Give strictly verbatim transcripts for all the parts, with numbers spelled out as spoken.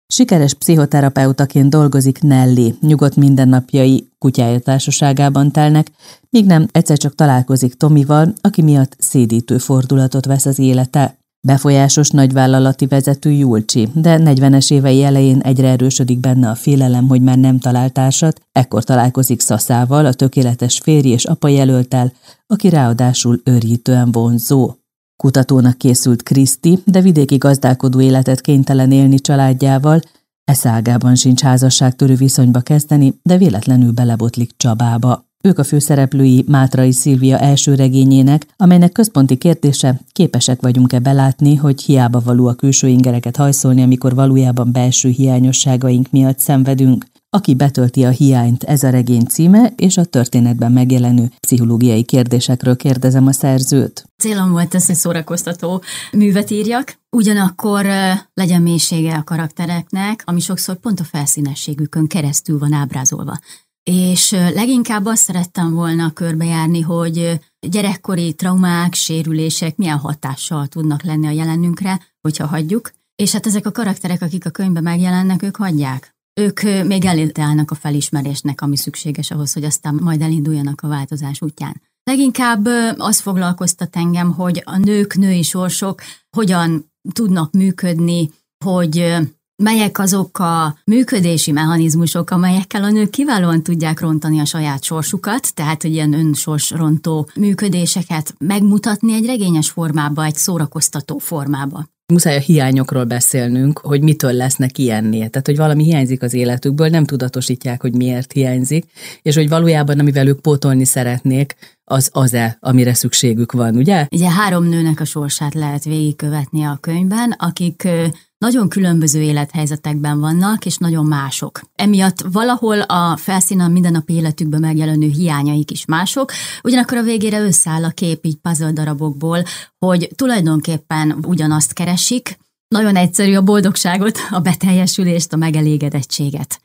Sikeres pszichoterapeutaként dolgozik Nelly, nyugodt mindennapjai kutyája társaságában telnek, míg nem egyszer csak találkozik Tomival, aki miatt szédítő fordulatot vesz az élete. Befolyásos nagyvállalati vezető Julcsi, de negyvenes évei elején egyre erősödik benne a félelem, hogy már nem talál társat, ekkor találkozik Szaszával, a tökéletes férj és apa jelölttel, aki ráadásul őrjítően vonzó. Kutatónak készült Kriszti, de vidéki gazdálkodó életet kénytelen élni családjával, eszágában sincs házasságtörő viszonyba kezdeni, de véletlenül belebotlik Csabába. Ők a főszereplői Mátrai Szilvia első regényének, amelynek központi kérdése, képesek vagyunk-e belátni, hogy hiába való a külső ingereket hajszolni, amikor valójában belső hiányosságaink miatt szenvedünk. Aki betölti a hiányt, ez a regény címe, és a történetben megjelenő pszichológiai kérdésekről kérdezem a szerzőt. Célom volt ez, hogy szórakoztató művet írjak, ugyanakkor legyen mélysége a karaktereknek, ami sokszor pont a felszínességükön keresztül van ábrázolva. És leginkább azt szerettem volna körbejárni, hogy gyerekkori traumák, sérülések milyen hatással tudnak lenni a jelenünkre, hogyha hagyjuk. És hát ezek a karakterek, akik a könyvben megjelennek, ők hagyják. Ők még előtte állnak a felismerésnek, ami szükséges ahhoz, hogy aztán majd elinduljanak a változás útján. Leginkább az foglalkoztat engem, hogy a nők, női sorsok hogyan tudnak működni, hogy melyek azok a működési mechanizmusok, amelyekkel a nők kiválóan tudják rontani a saját sorsukat, tehát hogy ilyen önsorsrontó működéseket megmutatni egy regényes formába, egy szórakoztató formába. Muszáj a hiányokról beszélnünk, hogy mitől lesznek ilyennél. Tehát, hogy valami hiányzik az életükből, nem tudatosítják, hogy miért hiányzik, és hogy valójában, amivel ők pótolni szeretnék, az az-e, amire szükségük van, ugye? Ugye három nőnek a sorsát lehet végigkövetni a könyvben, akik nagyon különböző élethelyzetekben vannak, és nagyon mások. Emiatt valahol a felszínen mindennapi életükben megjelenő hiányaik is mások, ugyanakkor a végére összeáll a kép így puzzle darabokból, hogy tulajdonképpen ugyanazt keresik, nagyon egyszerű a boldogságot, a beteljesülést, a megelégedettséget.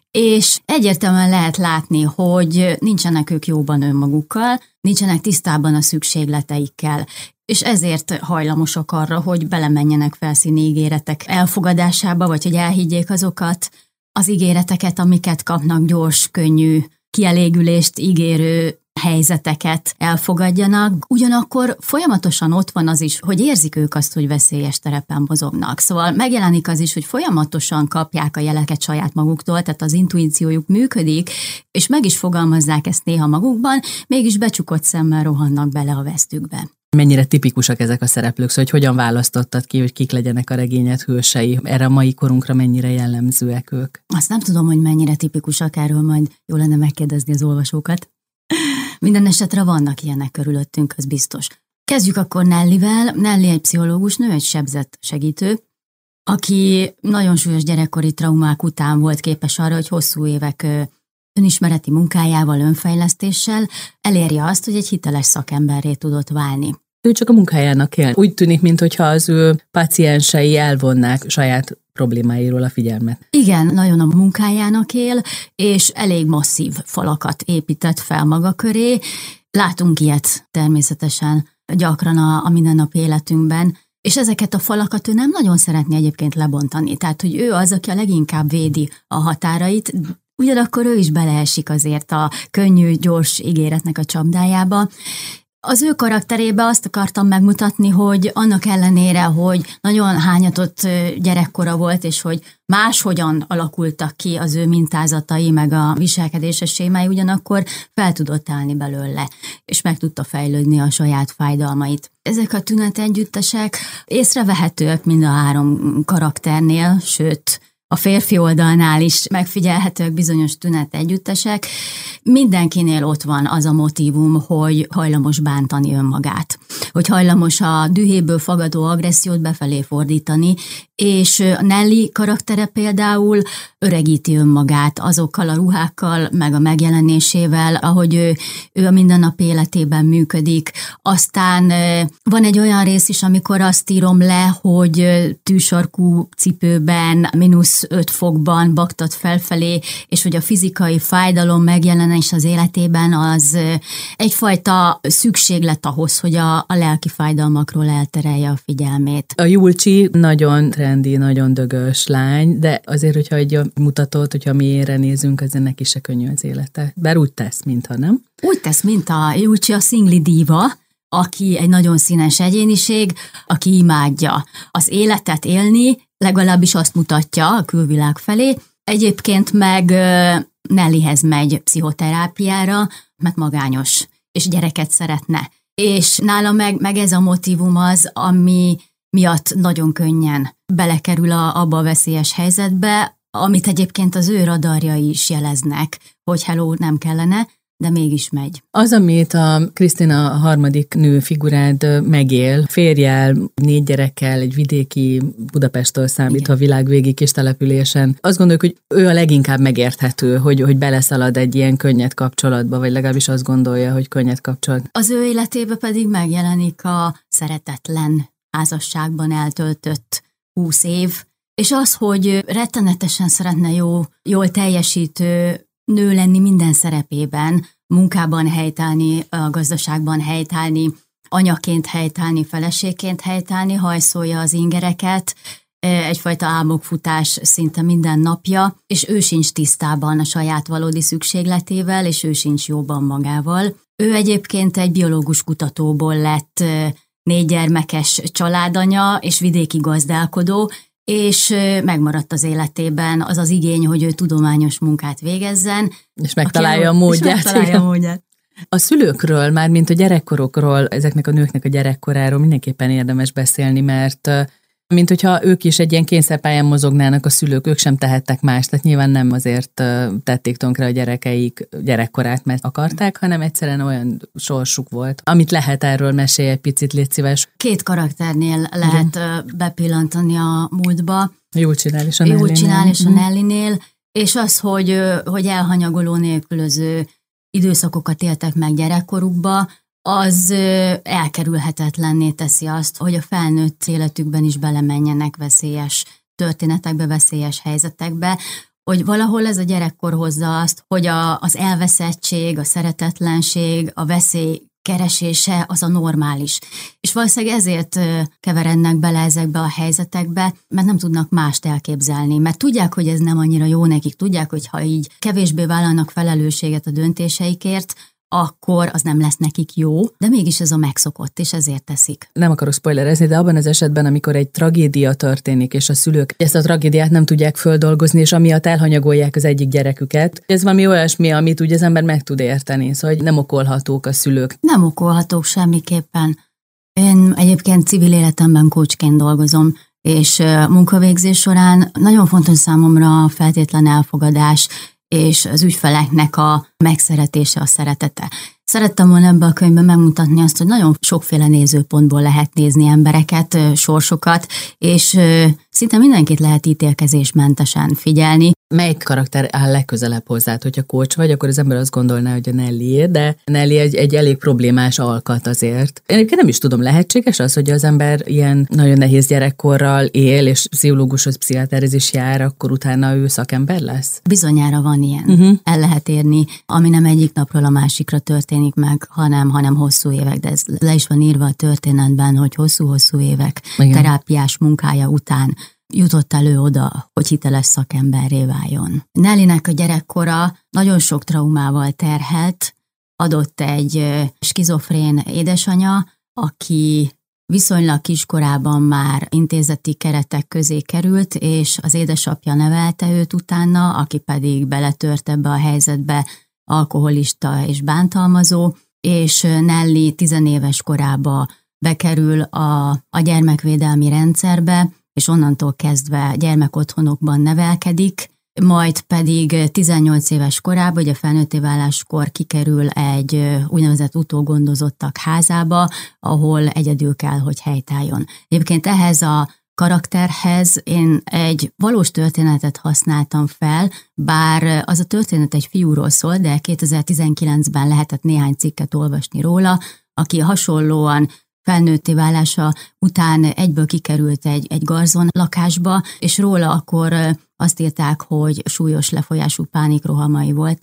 És egyértelműen lehet látni, hogy nincsenek ők jóban önmagukkal, nincsenek tisztában a szükségleteikkel, és ezért hajlamosak arra, hogy belemenjenek felszíni ígéretek elfogadásába, vagy hogy elhiggyék azokat az ígéreteket, amiket kapnak, gyors, könnyű, kielégülést ígérő helyzeteket elfogadjanak. Ugyanakkor folyamatosan ott van az is, hogy érzik ők azt, hogy veszélyes terepen mozognak. Szóval megjelenik az is, hogy folyamatosan kapják a jeleket saját maguktól, tehát az intuíciójuk működik, és meg is fogalmazzák ezt néha magukban, mégis becsukott szemmel rohannak bele a vesztükbe. Mennyire tipikusak ezek a szereplők, szóval hogy hogyan választottad ki, hogy kik legyenek a regényed hősei? Erre a mai korunkra mennyire jellemzőek ők? Azt nem tudom, hogy mennyire tipikusak, erről majd jó lenne megkérdezni az olvasókat. Minden esetre vannak ilyenek körülöttünk, az biztos. Kezdjük akkor Nellyvel. Nelly egy pszichológus nő, egy sebzett segítő, aki nagyon súlyos gyerekkori traumák után volt képes arra, hogy hosszú évek önismereti munkájával, önfejlesztéssel elérje azt, hogy egy hiteles szakemberré tudott válni. Ő csak a munkájának él. Úgy tűnik, mintha az ő páciensei elvonnák saját problémáiról a figyelmet. Igen, nagyon a munkájának él, és elég masszív falakat épített fel maga köré. Látunk ilyet természetesen gyakran a, a mindennapi életünkben, és ezeket a falakat ő nem nagyon szeretné egyébként lebontani. Tehát, hogy ő az, aki a leginkább védi a határait, ugyanakkor ő is beleesik azért a könnyű, gyors ígéretnek a csapdájába. Az ő karakterébe azt akartam megmutatni, hogy annak ellenére, hogy nagyon hányatott gyerekkora volt, és hogy máshogyan alakultak ki az ő mintázatai, meg a viselkedéses sémái, ugyanakkor fel tudott állni belőle, és meg tudta fejlődni a saját fájdalmait. Ezek a tünetegyüttesek észrevehetőek mind a három karakternél, sőt, a férfi oldalnál is megfigyelhetők bizonyos tünetegyüttesek. Mindenkinél ott van az a motívum, hogy hajlamos bántani önmagát, hogy hajlamos a dühéből fagadó agressziót befelé fordítani, és Nelly karaktere például öregíti önmagát azokkal a ruhákkal, meg a megjelenésével, ahogy ő, ő a mindennapi életében működik. Aztán van egy olyan rész is, amikor azt írom le, hogy tűsarkú cipőben, mínusz öt fokban baktat felfelé, és hogy a fizikai fájdalom megjelenés az életében az egyfajta szükséglet ahhoz, hogy a, a lelki fájdalmakról elterelje a figyelmét. A Julcsi nagyon rendi, nagyon dögös lány, de azért, hogyha egy mutatót, hogyha mélyre nézünk, azért neki se könnyű az élete. Bár úgy tesz, mintha nem. Úgy tesz, mint a Yuchi, a szingli díva, aki egy nagyon színes egyéniség, aki imádja az életet élni, legalábbis azt mutatja a külvilág felé. Egyébként meg Nellyhez megy pszichoterápiára, mert magányos, és gyereket szeretne. És nála meg, meg ez a motívum az, ami miatt nagyon könnyen belekerül a, abba a veszélyes helyzetbe, amit egyébként az ő radarjai is jeleznek, hogy hello, nem kellene, de mégis megy. Az, amit a Krisztina harmadik nő figurád megél, férjel, négy gyerekkel, egy vidéki Budapesttől számítva világ végig kis településen, azt gondoljuk, hogy ő a leginkább megérthető, hogy, hogy beleszalad egy ilyen könnyed kapcsolatba, vagy legalábbis azt gondolja, hogy könnyed kapcsolat. Az ő életében pedig megjelenik a szeretetlen házasságban eltöltött húsz év, és az, hogy rettenetesen szeretne jó, jól teljesítő nő lenni minden szerepében, munkában helytállni, a gazdaságban helytállni, anyaként helytállni, feleségként helytállni, hajszolja az ingereket, egyfajta álmokfutás szinte minden napja, és ő sincs tisztában a saját valódi szükségletével, és ő sincs jóban magával. Ő egyébként egy biológus kutatóból lett négy gyermekes családanya, és vidéki gazdálkodó, és megmaradt az életében az az igény, hogy ő tudományos munkát végezzen. És megtalálja a módját. És megtalálja a módját. A szülőkről, már mint a gyerekkorokról, ezeknek a nőknek a gyerekkoráról mindenképpen érdemes beszélni, mert mint hogyha ők is egy ilyen kényszerpályán mozognának a szülők, ők sem tehettek más, tehát nyilván nem azért tették tönkre a gyerekeik gyerekkorát, mert akarták, hanem egyszerűen olyan sorsuk volt. Amit lehet, erről mesélj egy picit, légy szíves. Két karakternél lehet igen. bepillantani a múltba. Jól csinál és a Nellynél. Jól csinál és a Nellynél, és az, hogy, hogy elhanyagoló nélkülöző időszakokat éltek meg gyerekkorukba, az elkerülhetetlenné teszi azt, hogy a felnőtt életükben is belemenjenek veszélyes történetekbe, veszélyes helyzetekbe, hogy valahol ez a gyerekkor hozza azt, hogy a, az elveszettség, a szeretetlenség, a veszély keresése az a normális. És valószínűleg ezért keverednek bele ezekbe a helyzetekbe, mert nem tudnak mást elképzelni, mert tudják, hogy ez nem annyira jó nekik, tudják, hogy ha így kevésbé vállalnak felelősséget a döntéseikért, akkor az nem lesz nekik jó, de mégis ez a megszokott, és ezért teszik. Nem akarok spoilerezni, de abban az esetben, amikor egy tragédia történik, és a szülők ezt a tragédiát nem tudják földolgozni, és amiatt elhanyagolják az egyik gyereküket, ez valami olyasmi, amit úgy az ember meg tud érteni, szóval hogy nem okolhatók a szülők. Nem okolhatók semmiképpen. Én egyébként civil életemben coachként dolgozom, és munkavégzés során nagyon fontos számomra a feltétlen elfogadás, és az ügyfeleknek a megszeretése, a szeretete. Szerettem volna ebbe a könyvben megmutatni azt, hogy nagyon sokféle nézőpontból lehet nézni embereket, sorsokat, és szinte mindenkit lehet ítélkezésmentesen figyelni. Melyik karakter áll legközelebb hozzád? Hogyha coach vagy, akkor az ember azt gondolná, hogy a Nelly, de Nelly egy, egy elég problémás alkat azért. Én egyébként nem is tudom, lehetséges az, hogy az ember ilyen nagyon nehéz gyerekkorral él, és pszichológushoz, pszichiáterhez jár, akkor utána ő szakember lesz? Bizonyára van ilyen. Uh-huh. El lehet érni, ami nem egyik napról a másikra történik meg, hanem, hanem hosszú évek, de ez le is van írva a történetben, hogy hosszú-hosszú évek igen. terápiás munkája után jutott elő oda, hogy hiteles szakemberré váljon. Nellynek a gyerekkora nagyon sok traumával terhelt, adott egy skizofrén édesanya, aki viszonylag kiskorában már intézeti keretek közé került, és az édesapja nevelte őt utána, aki pedig beletört ebbe a helyzetbe, alkoholista és bántalmazó, és Nelly tizenéves korába bekerül a, a gyermekvédelmi rendszerbe, és onnantól kezdve gyermekotthonokban nevelkedik, majd pedig tizennyolc éves korában, ugye felnőtté váláskor kikerül egy úgynevezett utógondozottak házába, ahol egyedül kell, hogy helytálljon. Egyébként ehhez a karakterhez én egy valós történetet használtam fel, bár az a történet egy fiúról szól, de kétezer-tizenkilencben lehetett néhány cikket olvasni róla, aki hasonlóan felnőtté válása után egyből kikerült egy, egy garzon lakásba, és róla akkor azt írták, hogy súlyos lefolyású pánikrohamai voltak,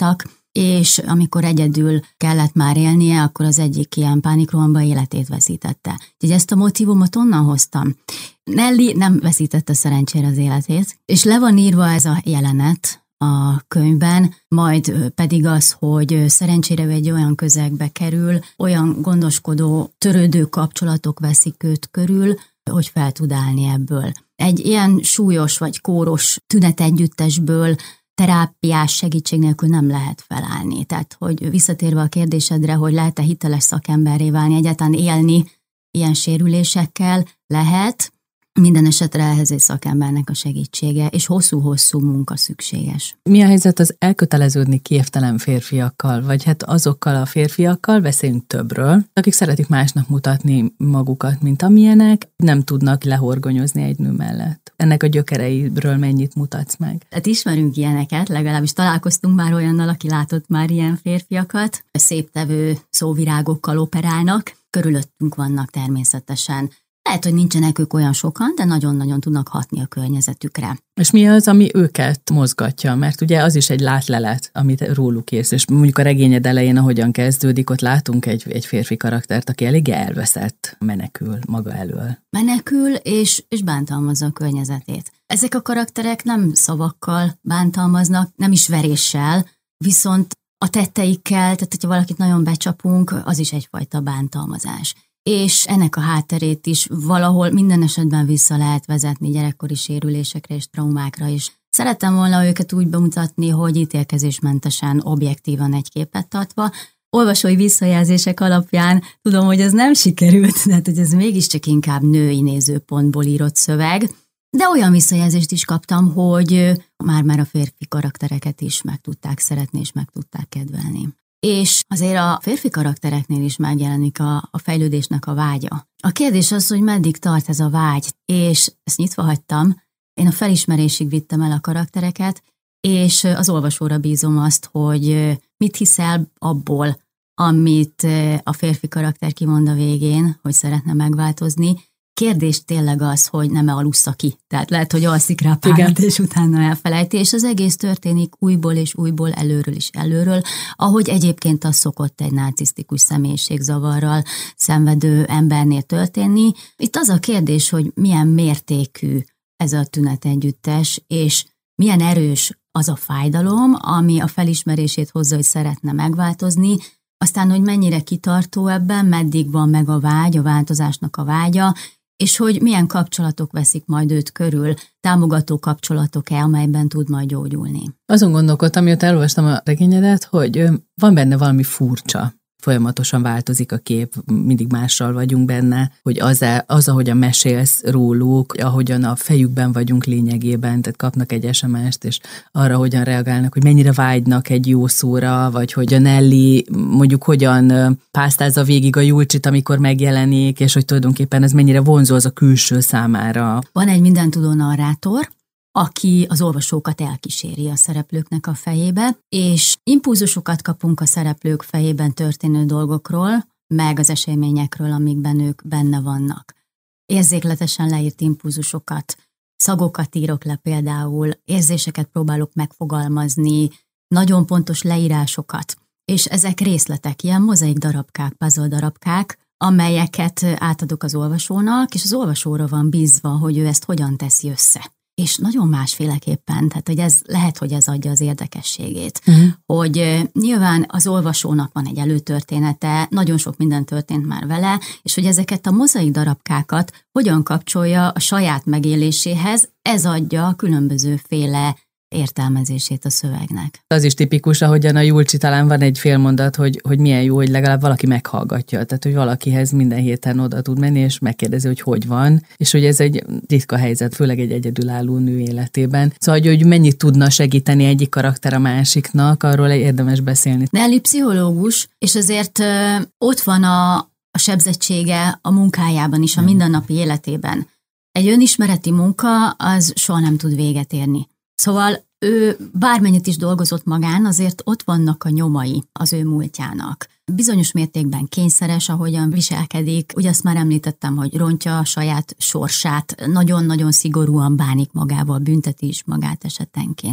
és amikor egyedül kellett már élnie, akkor az egyik ilyen pánikrohamban életét veszítette. Úgyhogy ezt a motívumot onnan hoztam. Nelly nem veszítette szerencsére az életét, és le van írva ez a jelenet a könyvben, majd pedig az, hogy szerencsére ő egy olyan közegbe kerül, olyan gondoskodó, törődő kapcsolatok veszik őt körül, hogy fel tud állni ebből. Egy ilyen súlyos vagy kóros tünetegyüttesből terápiás segítség nélkül nem lehet felállni. Tehát, hogy visszatérve a kérdésedre, hogy lehet-e hiteles szakemberré válni, egyáltalán élni ilyen sérülésekkel, lehet. Minden esetre ehhez egy szakembernek a segítsége, és hosszú-hosszú munka szükséges. Mi a helyzet az elköteleződni képtelen férfiakkal, vagy hát azokkal a férfiakkal, beszélünk többről, akik szeretik másnak mutatni magukat, mint amilyenek, nem tudnak lehorgonyozni egy nő mellett. Ennek a gyökereiről mennyit mutatsz meg? Hát ismerünk ilyeneket, legalábbis találkoztunk már olyannal, aki látott már ilyen férfiakat. Széptevő szóvirágokkal operálnak, körülöttünk vannak természetesen. Lehet, hogy nincsenek ők olyan sokan, de nagyon-nagyon tudnak hatni a környezetükre. És mi az, ami őket mozgatja? Mert ugye az is egy látlelet, amit róluk érsz. És mondjuk a regényed elején, ahogyan kezdődik, ott látunk egy, egy férfi karaktert, aki elég elveszett, menekül maga elől. Menekül és, és bántalmazza a környezetét. Ezek a karakterek nem szavakkal bántalmaznak, nem is veréssel, viszont a tetteikkel, tehát hogyha valakit nagyon becsapunk, az is egyfajta bántalmazás. És ennek a hátterét is valahol minden esetben vissza lehet vezetni gyerekkori sérülésekre és traumákra is. Szerettem volna őket úgy bemutatni, hogy ítélkezésmentesen, objektívan egy képet tartva. Olvasói visszajelzések alapján tudom, hogy ez nem sikerült, tehát hogy ez mégiscsak inkább női nézőpontból írott szöveg, de olyan visszajelzést is kaptam, hogy már-már a férfi karaktereket is meg tudták szeretni és meg tudták kedvelni. És azért a férfi karaktereknél is megjelenik a, a fejlődésnek a vágya. A kérdés az, hogy meddig tart ez a vágy, és ezt nyitva hagytam, én a felismerésig vittem el a karaktereket, és az olvasóra bízom azt, hogy mit hiszel abból, amit a férfi karakter kimond a végén, hogy szeretne megváltozni. Kérdés tényleg az, hogy nem-e alussza ki. Tehát lehet, hogy alszik rá párat, és utána elfelejti, és az egész történik újból és újból, előről és előről, ahogy egyébként az szokott egy narcisztikus személyiségzavarral szenvedő embernél történni. Itt az a kérdés, hogy milyen mértékű ez a tünetegyüttes, és milyen erős az a fájdalom, ami a felismerését hozza, hogy szeretne megváltozni, aztán, hogy mennyire kitartó ebben, meddig van meg a vágy, a változásnak a vágya, és hogy milyen kapcsolatok veszik majd őt körül, támogató kapcsolatok-e, amelyben tud majd gyógyulni. Azon gondolkodtam, mióta elolvastam a regényedet, hogy van benne valami furcsa. Folyamatosan változik a kép, mindig mással vagyunk benne, hogy az, az, ahogyan mesélsz róluk, ahogyan a fejükben vagyunk lényegében, tehát kapnak egy es em est, és arra hogyan reagálnak, hogy mennyire vágynak egy jó szóra, vagy hogy a Nelly mondjuk hogyan pásztázza végig a Julcsit, amikor megjelenik, és hogy tulajdonképpen ez mennyire vonzó az a külső számára. Van egy mindentudó narrátor, aki az olvasókat elkíséri a szereplőknek a fejébe, és impulzusokat kapunk a szereplők fejében történő dolgokról, meg az eseményekről, amikben ők benne vannak. Érzékletesen leírt impulzusokat, szagokat írok le például, érzéseket próbálok megfogalmazni, nagyon pontos leírásokat, és ezek részletek, ilyen mozaik darabkák, puzzle darabkák, amelyeket átadok az olvasónak, és az olvasóra van bízva, hogy ő ezt hogyan teszi össze. És nagyon másféleképpen, tehát hogy ez lehet, hogy ez adja az érdekességét. Uh-huh. Hogy nyilván az olvasónak van egy előtörténete, nagyon sok minden történt már vele, és hogy ezeket a mozaik darabkákat hogyan kapcsolja a saját megéléséhez, ez adja a különbözőféle értelmezését a szövegnek. Az is tipikus, ahogyan a Julcsi talán van egy félmondat, hogy, hogy milyen jó, hogy legalább valaki meghallgatja, tehát hogy valakihez minden héten oda tud menni, és megkérdezi, hogy hogy van, és hogy ez egy ritka helyzet, főleg egy egyedülálló nő életében. Szóval, hogy mennyit tudna segíteni egyik karakter a másiknak, arról érdemes beszélni. Nelly pszichológus, és azért ö, ott van a, a sebzettsége a munkájában is, a mindennapi életében. Egy önismereti munka, az soha nem tud véget érni. Szóval ő bármennyit is dolgozott magán, azért ott vannak a nyomai az ő múltjának. Bizonyos mértékben kényszeres, ahogyan viselkedik. Ugye azt már említettem, hogy rontja a saját sorsát, nagyon-nagyon szigorúan bánik magával, bünteti is magát esetenként.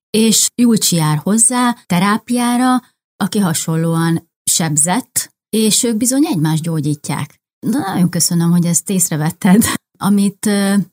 és Julcsi jár hozzá terápiára, aki hasonlóan sebzett, és ők bizony egymást gyógyítják. Na, nagyon köszönöm, hogy ezt észrevetted, amit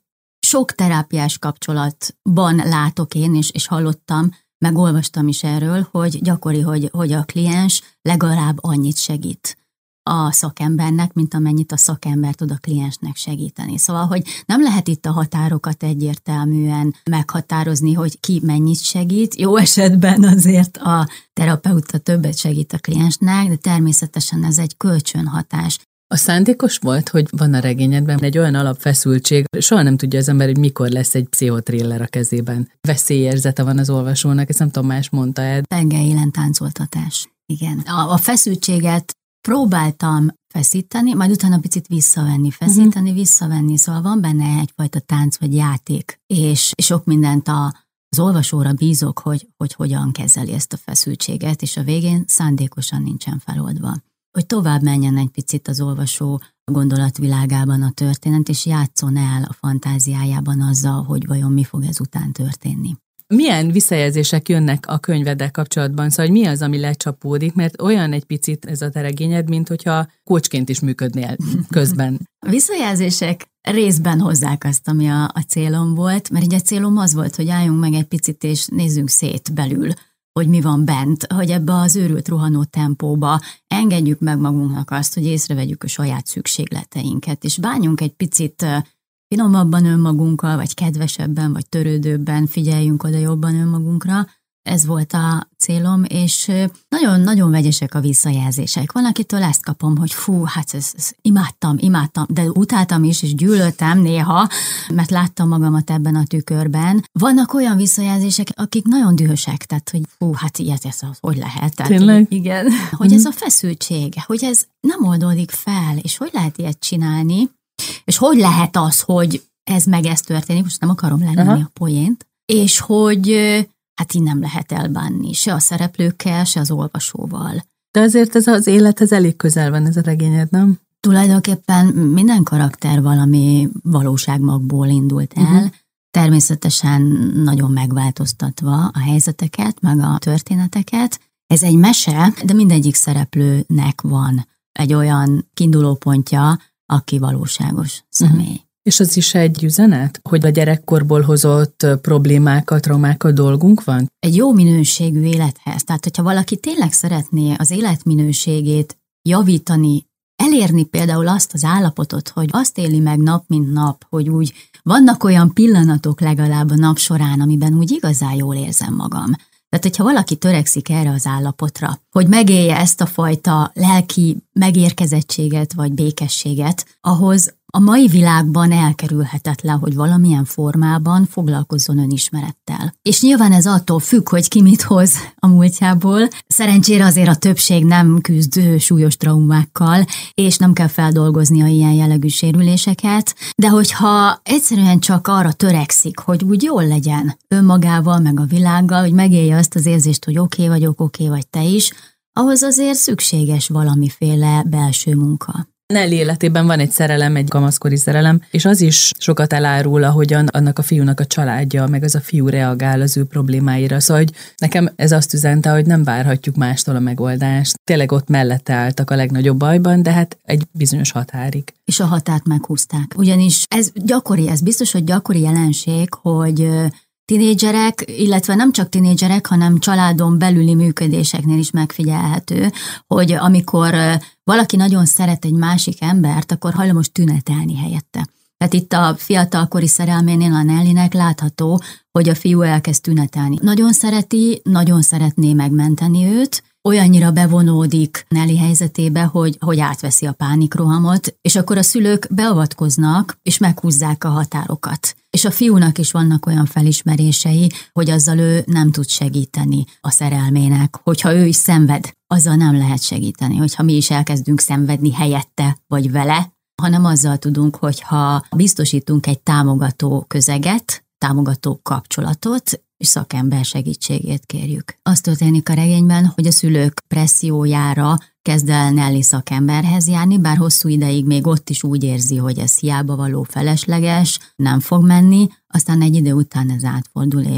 sok terápiás kapcsolatban látok én, és, és hallottam, meg olvastam is erről, hogy gyakori, hogy, hogy a kliens legalább annyit segít a szakembernek, mint amennyit a szakember tud a kliensnek segíteni. Szóval, hogy nem lehet itt a határokat egyértelműen meghatározni, hogy ki mennyit segít. Jó esetben azért a terapeuta többet segít a kliensnek, de természetesen ez egy kölcsönhatás. A szándékos volt, hogy van a regényedben egy olyan alapfeszültség, soha nem tudja az ember, hogy mikor lesz egy pszichotriller a kezében. Veszélyérzete van az olvasónak, ezt nem tudom, más mondta el. Tengelyélen táncoltatás. Igen. A, a feszültséget próbáltam feszíteni, majd utána picit visszavenni, feszíteni, uh-huh. visszavenni, szóval van benne egyfajta tánc vagy játék, és sok mindent a, az olvasóra bízok, hogy, hogy hogyan kezeli ezt a feszültséget, és a végén szándékosan nincsen feloldva. Hogy tovább menjen egy picit az olvasó a gondolatvilágában a történet, és játszon el a fantáziájában azzal, hogy vajon mi fog ezután történni. Milyen visszajelzések jönnek a könyveddel kapcsolatban? Szóval mi az, ami lecsapódik? Mert olyan egy picit ez a te regényed, mint hogyha coachként is működnél közben. A visszajelzések részben hozzák azt, ami a, a célom volt, mert ugye a célom az volt, hogy álljunk meg egy picit, és nézzünk szét belül, hogy mi van bent, hogy ebbe az őrült rohanó tempóba engedjük meg magunknak azt, hogy észrevegyük a saját szükségleteinket, és bánjunk egy picit finomabban önmagunkkal, vagy kedvesebben, vagy törődőbben, figyeljünk oda jobban önmagunkra. Ez volt a célom, és nagyon-nagyon vegyesek a visszajelzések. Van, akitől ezt kapom, hogy fú, hát ez, ez imádtam, imádtam, de utáltam is, és gyűlöltem néha, mert láttam magamat ebben a tükörben. Vannak olyan visszajelzések, akik nagyon dühösek, tehát, hogy fú, hát ilyet, ez az, hogy lehet. Tehát, tényleg? Igen. Hogy ez a feszültség, hogy ez nem oldódik fel, és hogy lehet ilyet csinálni, és hogy lehet az, hogy ez meg ez történik, most nem akarom lenni a poént, és hogy hát így nem lehet elbánni, se a szereplőkkel, se az olvasóval. De azért ez az élethez elég közel van ez a regényed, nem? Tulajdonképpen minden karakter valami valóságmagból indult el, uh-huh. természetesen nagyon megváltoztatva a helyzeteket, meg a történeteket. Ez egy mese, de mindegyik szereplőnek van egy olyan kiindulópontja, aki valóságos személy. Uh-huh. És az is egy üzenet, hogy a gyerekkorból hozott problémákkal, traumákkal dolgunk van? Egy jó minőségű élethez. Tehát, hogyha valaki tényleg szeretné az életminőségét javítani, elérni például azt az állapotot, hogy azt éli meg nap, mint nap, hogy úgy vannak olyan pillanatok legalább a nap során, amiben úgy igazán jól érzem magam. Tehát, hogyha valaki törekszik erre az állapotra, hogy megélje ezt a fajta lelki megérkezettséget vagy békességet, ahhoz a mai világban elkerülhetetlen, hogy valamilyen formában foglalkozzon önismerettel. És nyilván ez attól függ, hogy ki mit hoz a múltjából. Szerencsére azért a többség nem küzd súlyos traumákkal, és nem kell feldolgozni a ilyen jellegű sérüléseket, de hogyha egyszerűen csak arra törekszik, hogy úgy jól legyen önmagával, meg a világgal, hogy megélje azt az érzést, hogy oké okay vagyok, oké okay vagy te is, ahhoz azért szükséges valamiféle belső munka. Nelly életében van egy szerelem, egy kamaszkori szerelem, és az is sokat elárul, ahogyan annak a fiúnak a családja, meg az a fiú reagál az ő problémáira. Szóval, hogy nekem ez azt üzente, hogy nem várhatjuk mástól a megoldást. Tényleg ott mellette álltak a legnagyobb bajban, de hát egy bizonyos határig. És a határt meghúzták. Ugyanis ez gyakori, ez biztos, hogy gyakori jelenség, hogy tinédzserek, illetve nem csak tinédzserek, hanem családon belüli működéseknél is megfigyelhető, hogy amikor valaki nagyon szeret egy másik embert, akkor hajlamos tünetelni helyette. Tehát itt a fiatalkori szerelménél a Nellynek látható, hogy a fiú elkezd tünetelni. Nagyon szereti, nagyon szeretné megmenteni őt, olyannyira bevonódik Nelly helyzetébe, hogy, hogy átveszi a pánikrohamot, és akkor a szülők beavatkoznak, és meghúzzák a határokat. És a fiúnak is vannak olyan felismerései, hogy azzal ő nem tud segíteni a szerelmének. Hogyha ő is szenved, azzal nem lehet segíteni. Hogyha mi is elkezdünk szenvedni helyette vagy vele, hanem azzal tudunk, hogyha biztosítunk egy támogató közeget, támogató kapcsolatot, és szakember segítségét kérjük. Az történik a regényben, hogy a szülők pressziójára kezd el Nelly szakemberhez járni, bár hosszú ideig még ott is úgy érzi, hogy ez hiába való, felesleges, nem fog menni, aztán egy idő után ez átfordul, és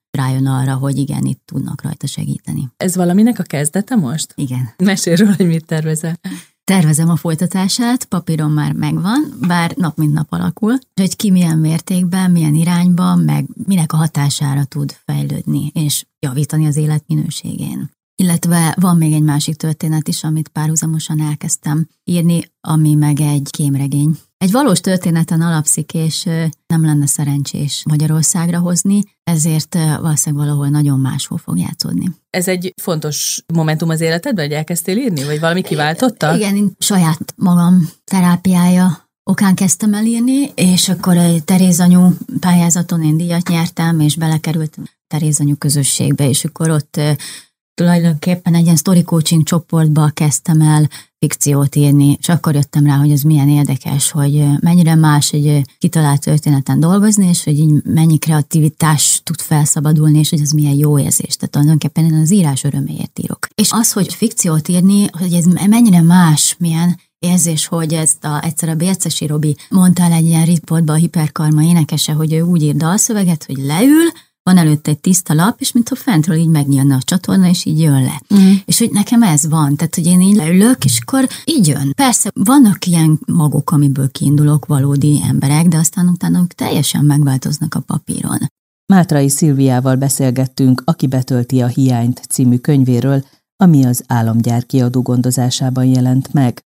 rájön arra, hogy igen, itt tudnak rajta segíteni. Ez valaminek a kezdete most? Igen. Mesélj róla, hogy mit tervezel. Tervezem a folytatását, papíron már megvan, bár nap mint nap alakul, hogy ki milyen mértékben, milyen irányban, meg minek a hatására tud fejlődni, és javítani az élet minőségén. Illetve van még egy másik történet is, amit párhuzamosan elkezdtem írni, ami meg egy kémregény. Egy valós történeten alapszik, és nem lenne szerencsés Magyarországra hozni, ezért valószínűleg valahol nagyon máshol fog játszódni. Ez egy fontos momentum az életedben, hogy elkezdtél írni, vagy valami kiváltotta? Igen, én saját magam terápiája okán kezdtem el írni, és akkor egy Teréz anyu pályázaton én díjat nyertem, és belekerültem Teréz anyu közösségbe, és akkor ott tulajdonképpen egy ilyen story coaching csoportba kezdtem el fikciót írni, és akkor jöttem rá, hogy ez milyen érdekes, hogy mennyire más egy kitalált történeten dolgozni, és hogy így mennyi kreativitás tud felszabadulni, és hogy ez milyen jó érzés. Tehát tulajdonképpen én az írás öröméért írok. És az, hogy fikciót írni, hogy ez mennyire más, milyen érzés, hogy ezt a, egyszer a Bércesi Robi mondta el egy ilyen riportban, a Hiperkarma énekese, hogy ő úgy ír dalszöveget, hogy leül, van előtte egy tiszta lap, és mintha fentről így megnyílna a csatorna, és így jön le. Mm. És hogy nekem ez van, tehát hogy én így leülök, és akkor így jön. Persze vannak ilyen magok, amiből kiindulok, valódi emberek, de aztán utána teljesen megváltoznak a papíron. Mátrai Szilviával beszélgettünk, Aki betölti a hiányt című könyvéről, ami az Álomgyár kiadó gondozásában jelent meg.